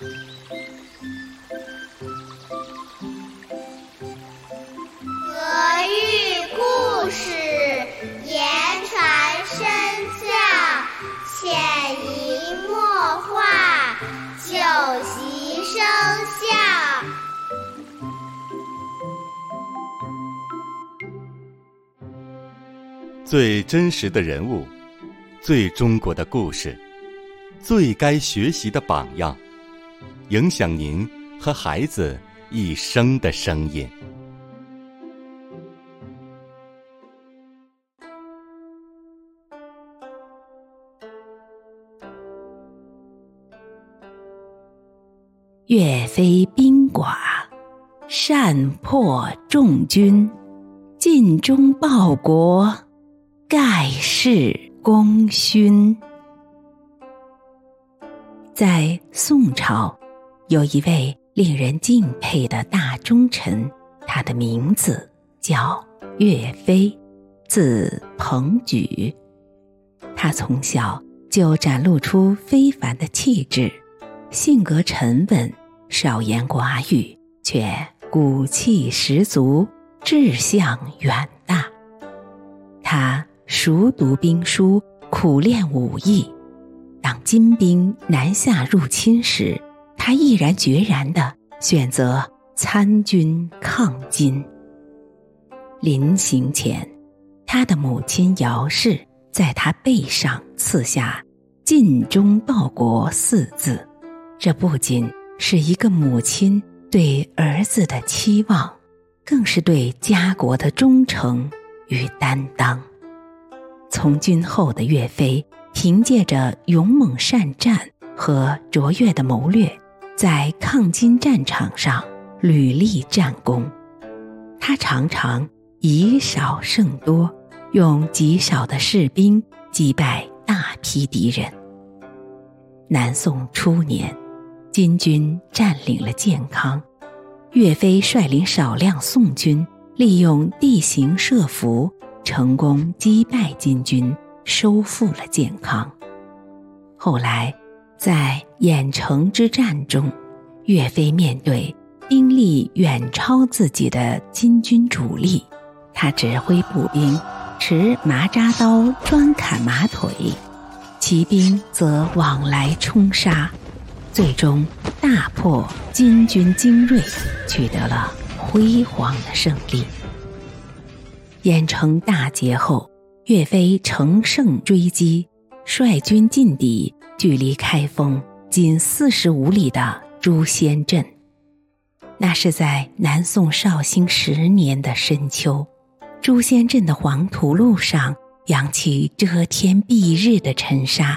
俄语故事言传身教，潜移默化，久习生效。 最真实的人物，最中国的故事，最该学习的榜样，影响您和孩子一生的声音。 岳飞兵寡，善破众军，尽忠报国，盖世功勋。在宋朝，有一位令人敬佩的大忠臣，他的名字叫岳飞，字鹏举。他从小就展露出非凡的气质，性格沉稳，少言寡语，却骨气十足，志向远大。他熟读兵书，苦练武艺。当金兵南下入侵时，他毅然决然地选择参军抗金。临行前，他的母亲姚氏在他背上刺下“尽忠报国”4字，这不仅是一个母亲对儿子的期望，更是对家国的忠诚与担当。从军后的岳飞，凭借着勇猛善战和卓越的谋略，在抗金战场上屡立战功。他常常以少胜多，用极少的士兵击败大批敌人。南宋初年，金军占领了建康，岳飞率领少量宋军，利用地形设伏，成功击败金军，收复了建康。后来在郾城之战中，岳飞面对兵力远超自己的金军主力，他指挥步兵持麻扎刀专砍马腿，骑兵则往来冲杀，最终大破金军精锐，取得了辉煌的胜利。郾城大捷后，岳飞乘胜追击，率军进抵距离开封仅45里的朱仙镇。那是在南宋绍兴10年的深秋，朱仙镇的黄土路上扬起遮天蔽日的尘沙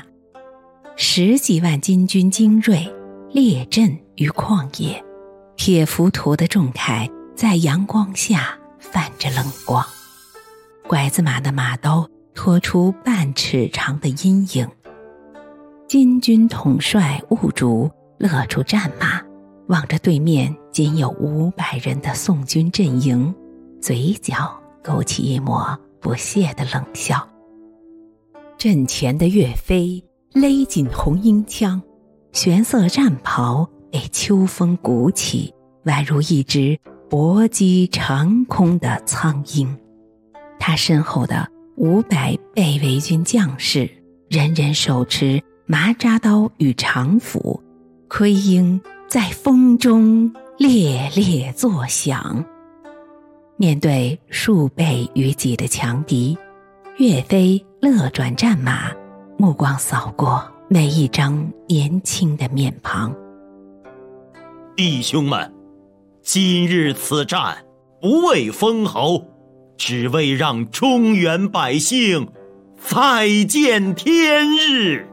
，10几万金军精锐列阵于旷野，铁浮屠的重铠在阳光下泛着冷光，拐子马的马刀拖出半尺长的阴影。金军统帅兀竹勒住战马，望着对面仅有500人的宋军阵营，嘴角勾起一抹不屑的冷笑。阵前的岳飞勒紧红缨枪，玄色战袍被秋风鼓起，宛如一只搏击长空的苍鹰。他身后的500被围军将士，人人手持麻扎刀与长斧，盔缨在风中猎猎作响。面对数倍于己的强敌，岳飞勒转战马，目光扫过每一张年轻的面庞。 弟兄们，今日此战不为封侯，只为让中原百姓再见天日。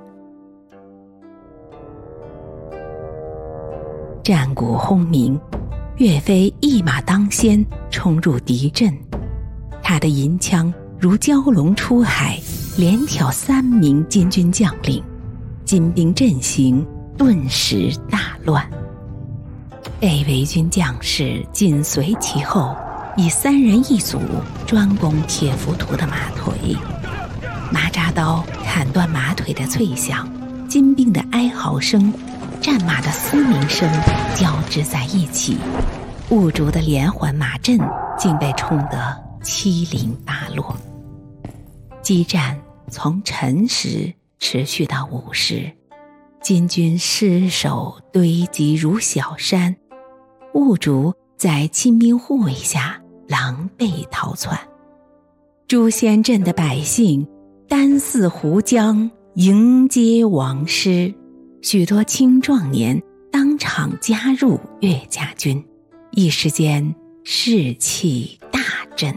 战鼓轰鸣，岳飞一马当先冲入敌阵，他的银枪如蛟龙出海，连挑3名金军将领，金兵阵型顿时大乱。被围军将士紧随其后，以3人1组专攻铁浮屠的马腿，麻扎刀砍断马腿的脆响，金兵的哀嚎声战马的嘶鸣声交织在一起，兀竹的连环马阵竟被冲得七零八落。激战从辰时持续到午时，金军尸首堆积如小山，兀竹在亲兵护卫下狼狈逃窜。朱仙镇的百姓单似湖江迎接王师，许多青壮年当场加入岳家军，一时间士气大振。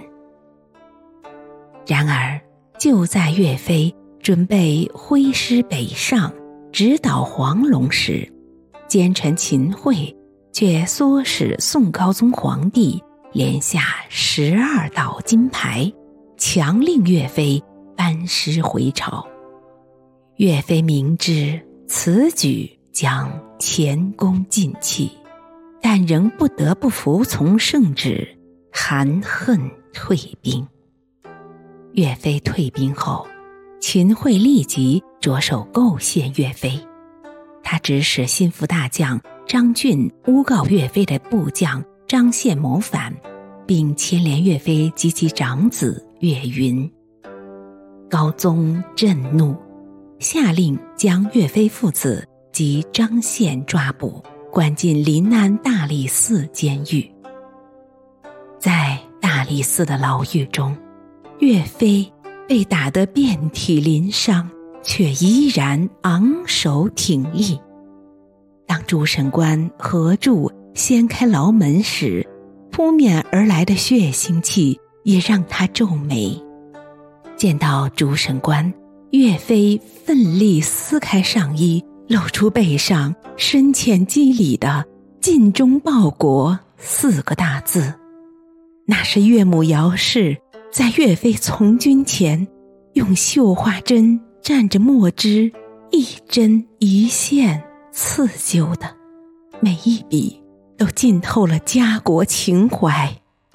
然而就在岳飞准备挥师北上直捣黄龙时，奸臣秦桧却唆使宋高宗皇帝连下12道金牌，强令岳飞班师回朝。岳飞明知此举将前功尽弃，但仍不得不服从圣旨，含恨退兵。岳飞退兵后，秦桧立即着手构陷岳飞。他指使心腹大将张俊诬告岳飞的部将张宪谋反，并牵连岳飞及其长子岳云。高宗震怒，下令将岳飞父子及张宪抓捕，关进临安大理寺监狱。在大理寺的牢狱中，岳飞被打得遍体鳞伤，却依然昂首挺立。当主审官何柱掀开牢门时，扑面而来的血腥气也让他皱眉。见到主审官，岳飞奋力撕开上衣，露出背上深浅肌理的“尽忠报国”4个大字。那是岳母姚氏在岳飞从军前用绣花针蘸着墨汁，一针一线刺绣的，每一笔都浸透了家国情怀。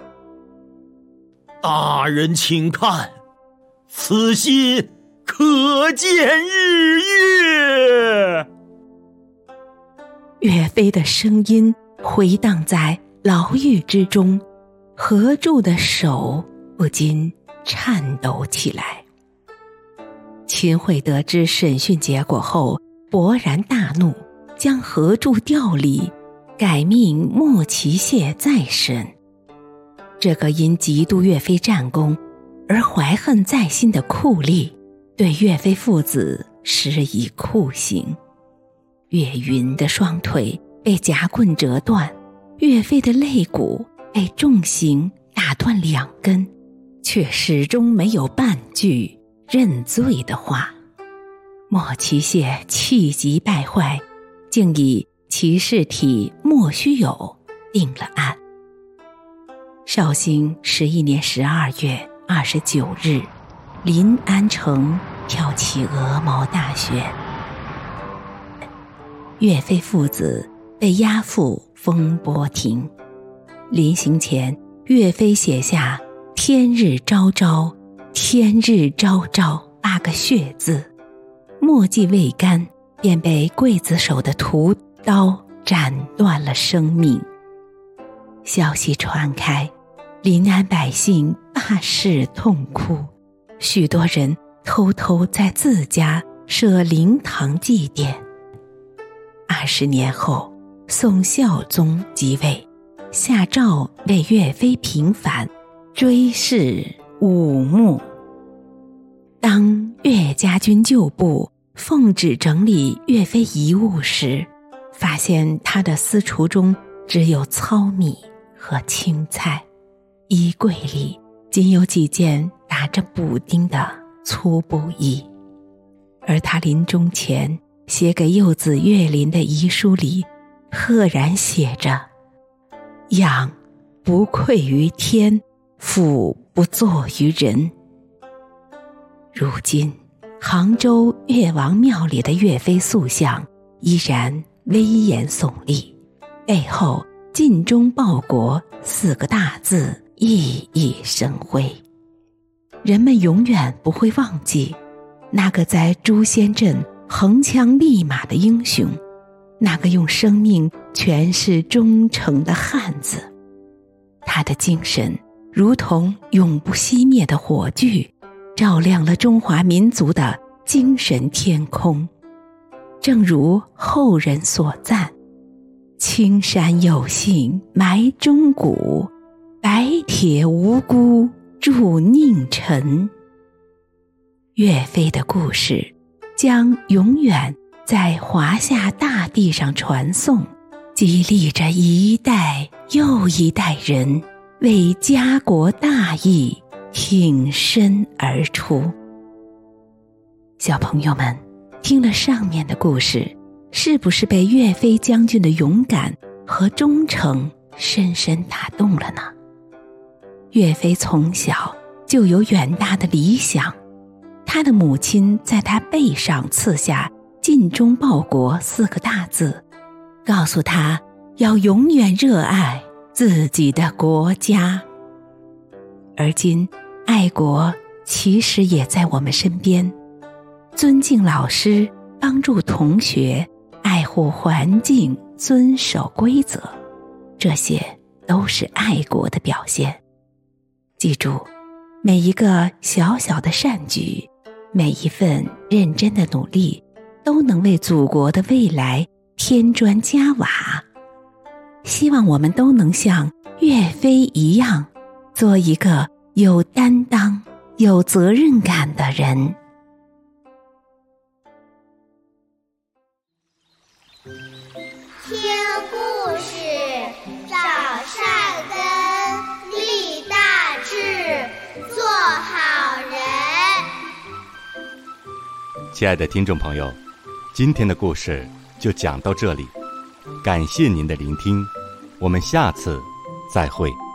大人请看，此心可见日月。 岳飞的声音回荡在牢狱之中，何柱的手不禁颤抖起来。秦桧得知审讯结果后，勃然大怒，将何柱调离，改命莫其谢再审。这个因嫉妒岳飞战功而怀恨在心的酷吏，对岳飞父子施以酷刑。岳云的双腿被夹棍折断，岳飞的肋骨被重刑打断2根，却始终没有半句认罪的话。莫其谢气急败坏，竟以其尸体莫须有定了案。绍兴11年12月29日，临安城跳起鹅毛大雪。岳飞父子被押赴风波亭，临行前，岳飞写下“天日昭昭，天日昭昭”8个血字，墨迹未干，便被刽子手的屠刀斩断了生命。消息传开，临安百姓大肆痛哭，许多人偷偷在自家设灵堂祭奠。20年后，宋孝宗即位，下诏为岳飞平反，追谥武穆。当岳家军旧部奉旨整理岳飞遗物时，发现他的私橱中只有糙米和青菜，衣柜里仅有几件打着补丁的粗布衣。而他临终前写给幼子岳林的遗书里，赫然写着：“养不愧于天，俯不作于人。”如今杭州岳王庙里的岳飞塑像依然威严耸立，背后“尽忠报国”4个大字熠熠生辉。人们永远不会忘记那个在朱仙镇横枪立马的英雄， 那个用生命诠释忠诚的汉子。他的精神如同永不熄灭的火炬，照亮了中华民族的精神天空。正如后人所赞：青山有幸埋忠骨，白铁无辜铸佞臣。岳飞的故事将永远在华夏大地上传颂，激励着一代又一代人为家国大义挺身而出。小朋友们，听了上面的故事，是不是被岳飞将军的勇敢和忠诚深深打动了呢？岳飞从小就有远大的理想，他的母亲在他背上刺下尽忠报国4个大字，告诉他要永远热爱自己的国家。而今爱国其实也在我们身边，尊敬老师，帮助同学，爱护环境，遵守规则，这些都是爱国的表现。记住，每一个小小的善举，每一份认真的努力，都能为祖国的未来添砖加瓦。希望我们都能像岳飞一样，做一个有担当、有责任感的人。 听故事，长善根，立大志，做好人。 亲爱的听众朋友，今天的故事就讲到这里，感谢您的聆听，我们下次再会。